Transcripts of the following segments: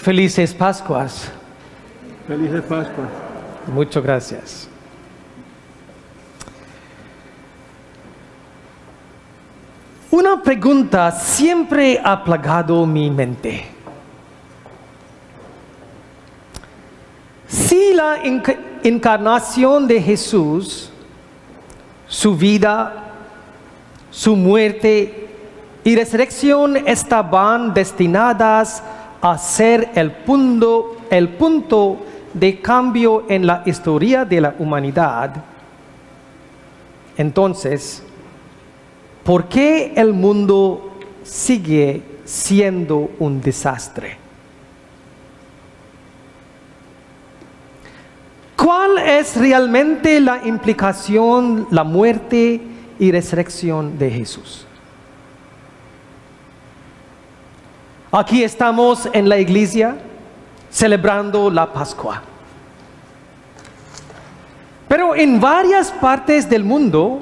Felices Pascuas. Felices Pascuas. Muchas gracias. Una pregunta siempre ha plagado mi mente. Si la encarnación de Jesús, su vida, su muerte y resurrección estaban destinadas a ser el punto de cambio en la historia de la humanidad, entonces, ¿por qué el mundo sigue siendo un desastre? ¿Cuál es realmente la implicación, la muerte y resurrección de Jesús? Aquí estamos en la iglesia celebrando la Pascua. Pero en varias partes del mundo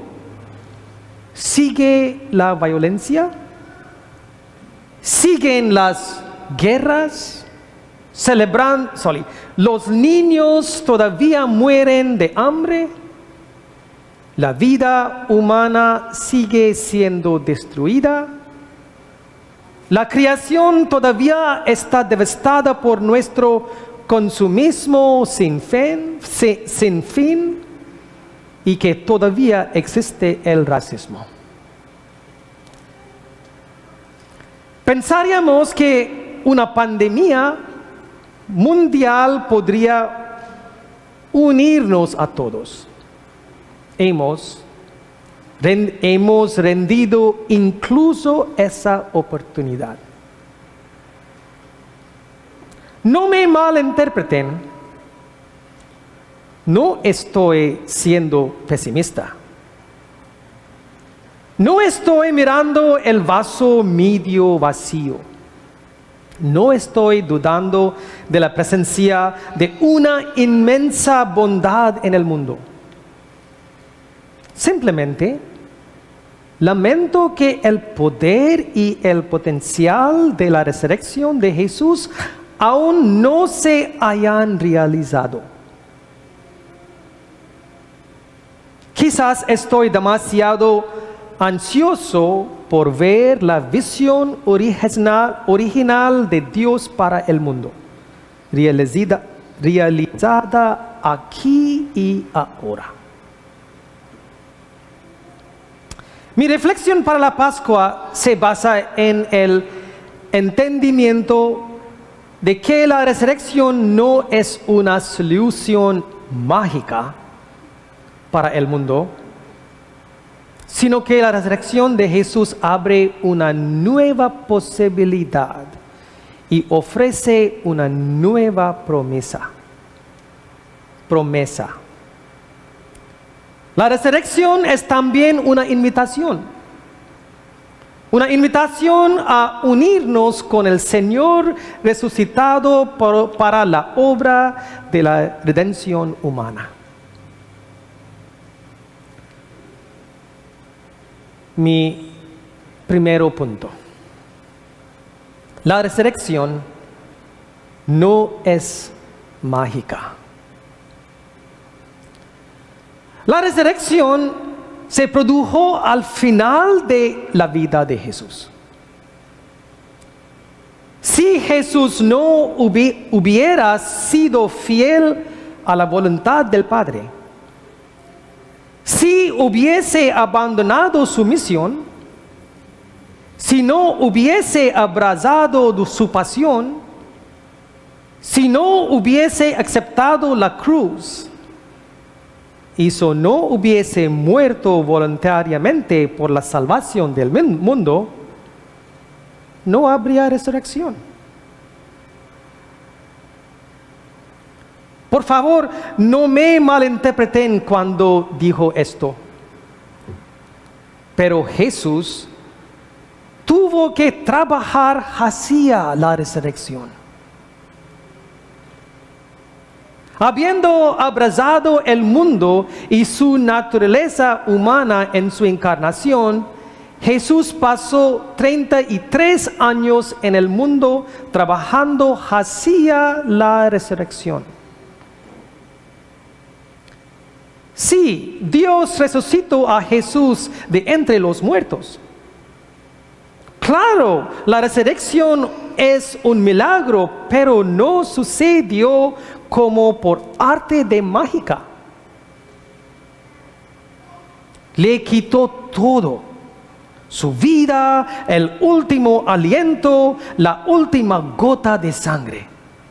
sigue la violencia, siguen las guerras, los niños todavía mueren de hambre, la vida humana sigue siendo destruida, la creación todavía está devastada por nuestro consumismo sin fin y que todavía existe el racismo. Pensaríamos que una pandemia mundial podría unirnos a todos. Hemos rendido incluso esa oportunidad. No me malinterpreten, no estoy siendo pesimista. No estoy mirando el vaso medio vacío. No estoy dudando de la presencia de una inmensa bondad en el mundo. Simplemente lamento que el poder y el potencial de la resurrección de Jesús aún no se hayan realizado. Quizás estoy demasiado ansioso por ver la visión original de Dios para el mundo, realizada aquí y ahora. Mi reflexión para la Pascua se basa en el entendimiento de que la resurrección no es una solución mágica para el mundo, sino que la resurrección de Jesús abre una nueva posibilidad y ofrece una nueva promesa. La resurrección es también una invitación a unirnos con el Señor resucitado para la obra de la redención humana. Mi primer punto. La resurrección no es mágica. La resurrección se produjo al final de la vida de Jesús. Si Jesús no hubiera sido fiel a la voluntad del Padre, si hubiese abandonado su misión, si no hubiese abrazado su pasión, si no hubiese aceptado la cruz, y si no hubiese muerto voluntariamente por la salvación del mundo, no habría resurrección. Por favor, no me malinterpreten cuando dijo esto. Pero Jesús tuvo que trabajar hacia la resurrección. Habiendo abrazado el mundo y su naturaleza humana en su encarnación, Jesús pasó 33 años en el mundo trabajando hacia la resurrección. Sí, Dios resucitó a Jesús de entre los muertos. Claro, la resurrección es un milagro, pero no sucedió como por arte de mágica. Le quitó todo. Su vida, el último aliento, la última gota de sangre.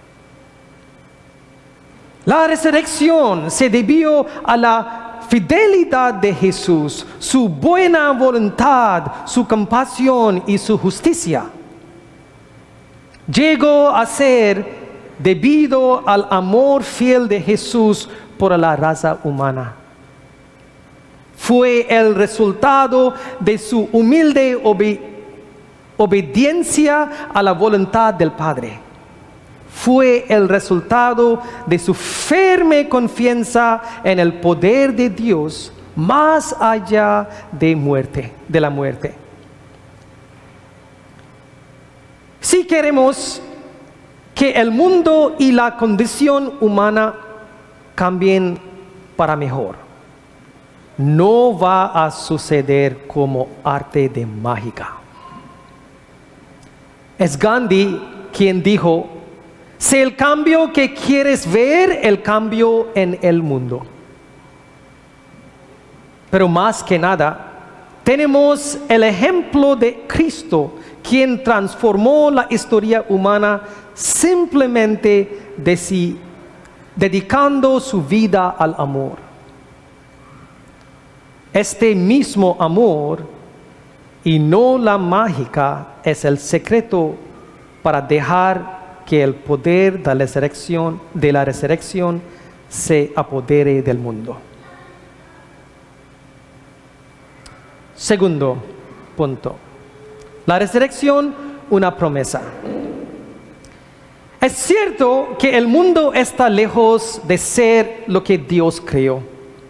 La resurrección se debió a la fidelidad de Jesús, su buena voluntad, su compasión y su justicia. Llegó a ser debido al amor fiel de Jesús por la raza humana. Fue el resultado de su humilde obediencia a la voluntad del Padre. Fue el resultado de su firme confianza en el poder de Dios más allá de la muerte. Si queremos que el mundo y la condición humana cambien para mejor, no va a suceder como arte de mágica. Es Gandhi quien dijo: sé el cambio que quieres ver, el cambio en el mundo. Pero más que nada, tenemos el ejemplo de Cristo, quien transformó la historia humana simplemente dedicando su vida al amor. Este mismo amor, y no la mágica, es el secreto para dejar que el poder de la resurrección se apodere del mundo. Segundo punto. La resurrección, una promesa. Es cierto que el mundo está lejos de ser lo que Dios creó.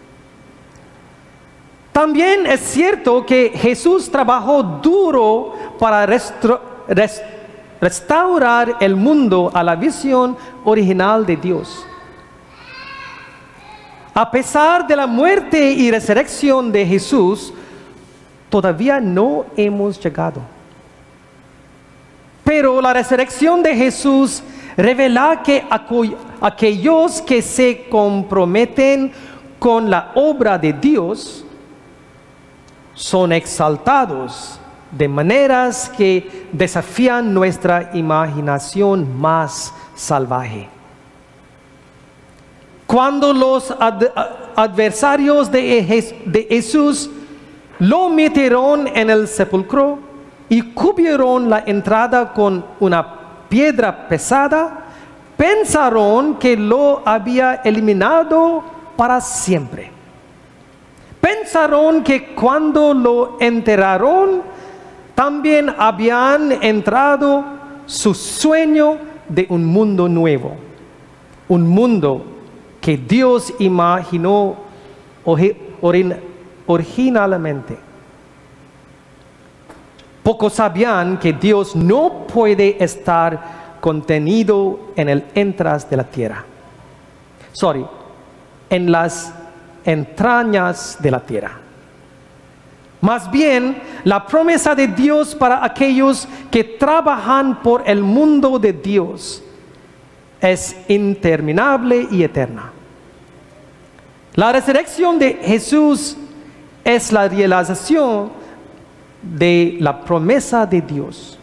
También es cierto que Jesús trabajó duro para restaurar el mundo a la visión original de Dios. A pesar de la muerte y resurrección de Jesús, todavía no hemos llegado. Pero la resurrección de Jesús revela que aquellos que se comprometen con la obra de Dios son exaltados de maneras que desafían nuestra imaginación más salvaje. Cuando los adversarios de Jesús lo metieron en el sepulcro y cubrieron la entrada con una piedra pesada, pensaron que lo había eliminado para siempre. Pensaron que cuando lo enterraron, también habían entrado su sueño de un mundo nuevo, un mundo que Dios imaginó originalmente. Pocos sabían que Dios no puede estar contenido en el entras de la tierra. En las entrañas de la tierra. Más bien, la promesa de Dios para aquellos que trabajan por el mundo de Dios es interminable y eterna. La resurrección de Jesús es la realización de la promesa de Dios.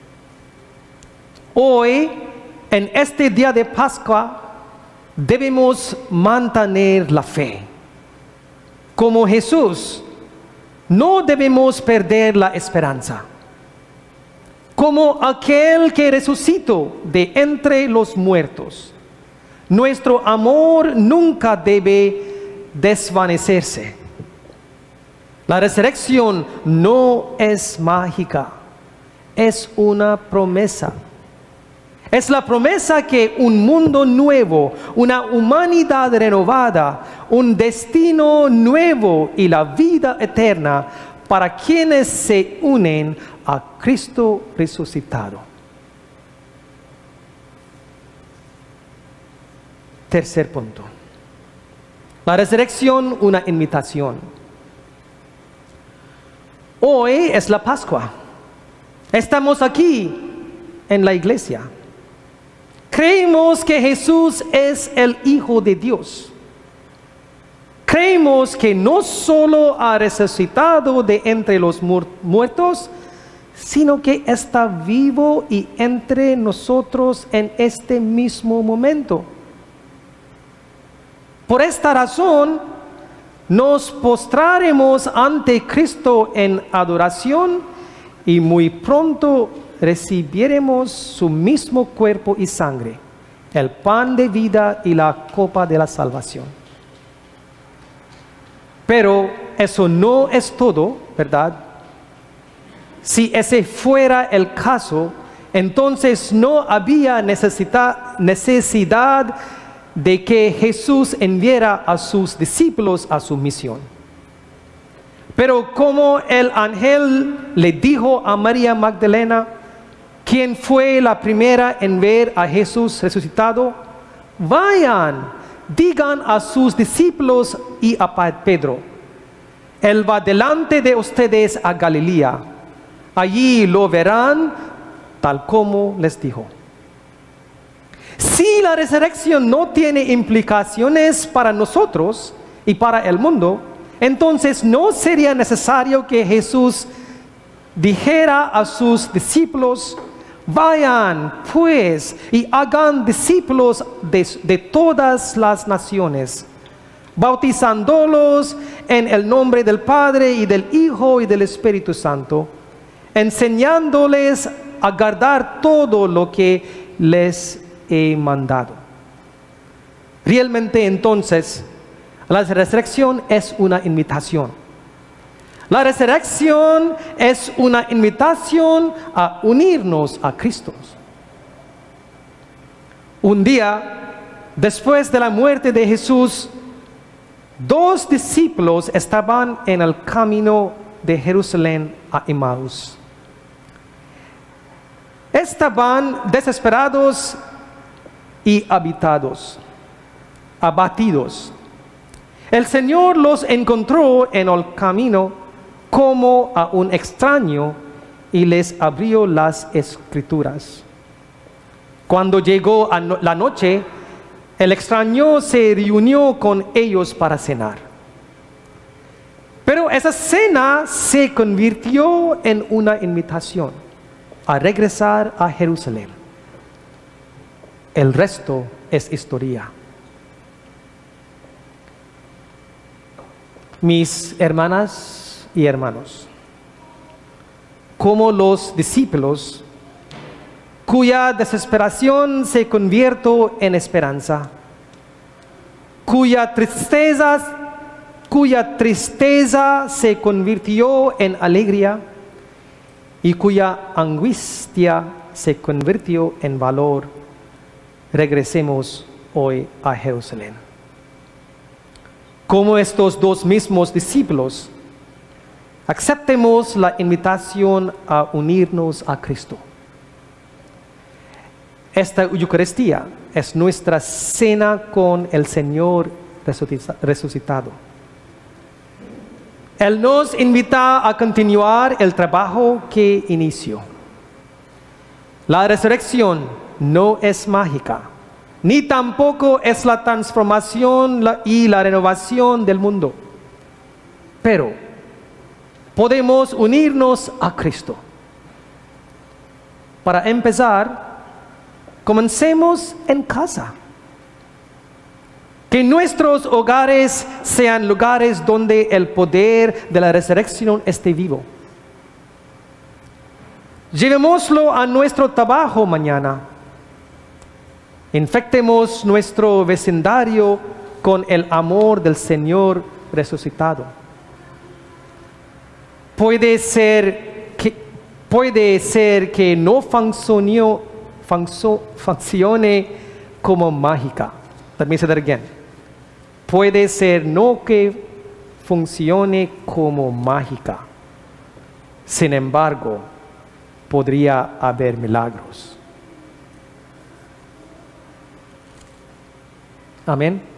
Hoy, en este día de Pascua, debemos mantener la fe. Como Jesús, no debemos perder la esperanza. Como aquel que resucitó de entre los muertos, nuestro amor nunca debe desvanecerse. La resurrección no es mágica, es una promesa. Es la promesa que un mundo nuevo, una humanidad renovada, un destino nuevo y la vida eterna para quienes se unen a Cristo resucitado. Tercer punto. La resurrección, una invitación. Hoy es la Pascua. Estamos aquí en la iglesia. Creemos que Jesús es el Hijo de Dios. Creemos que no solo ha resucitado de entre los muertos, sino que está vivo y entre nosotros en este mismo momento. Por esta razón, nos postraremos ante Cristo en adoración y muy pronto recibiremos su mismo cuerpo y sangre, el pan de vida y la copa de la salvación. Pero eso no es todo, ¿verdad? Si ese fuera el caso, entonces no había necesidad de que Jesús enviara a sus discípulos a su misión. Pero como el ángel le dijo a María Magdalena, quien fue la primera en ver a Jesús resucitado, vayan, digan a sus discípulos y a Pedro, él va delante de ustedes a Galilea, allí lo verán tal como les dijo. Si la resurrección no tiene implicaciones para nosotros y para el mundo, entonces no sería necesario que Jesús dijera a sus discípulos, vayan pues y hagan discípulos de todas las naciones, bautizándolos en el nombre del Padre y del Hijo y del Espíritu Santo, enseñándoles a guardar todo lo que les he mandado. Realmente entonces, la resurrección es una invitación. La resurrección es una invitación a unirnos a Cristo. Un día, después de la muerte de Jesús, 2 discípulos estaban en el camino de Jerusalén a Emmaus. Estaban desesperados y abatidos. El Señor los encontró en el camino como a un extraño y les abrió las Escrituras. Cuando llegó la noche, el extraño se reunió con ellos para cenar. Pero esa cena se convirtió en una invitación a regresar a Jerusalén. El resto es historia. Mis hermanas y hermanos, como los discípulos, cuya desesperación se convirtió en esperanza, cuya tristeza se convirtió en alegría y cuya angustia se convirtió en valor, regresemos hoy a Jerusalén. Como estos 2 mismos discípulos, aceptemos la invitación a unirnos a Cristo. Esta Eucaristía es nuestra cena con el Señor resucitado. Él nos invita a continuar el trabajo que inició. La resurrección no es mágica, ni tampoco es la transformación y la renovación del mundo. Pero podemos unirnos a Cristo. Para empezar, comencemos en casa. Que nuestros hogares sean lugares donde el poder de la resurrección esté vivo. Llevémoslo a nuestro trabajo mañana. Infectemos nuestro vecindario con el amor del Señor resucitado. Puede ser que no funcione como mágica. Let me say that again. Puede ser no que funcione como mágica, Sin embargo, podría haber milagros. Amén.